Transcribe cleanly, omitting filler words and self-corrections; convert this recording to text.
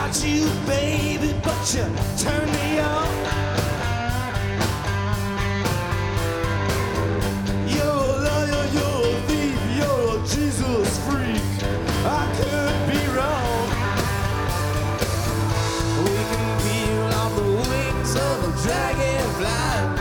want you, baby, but you turn me on. You're a liar, you're a thief, you're a Jesus freak. I could be wrong. We can feel on the wings of a dragonfly.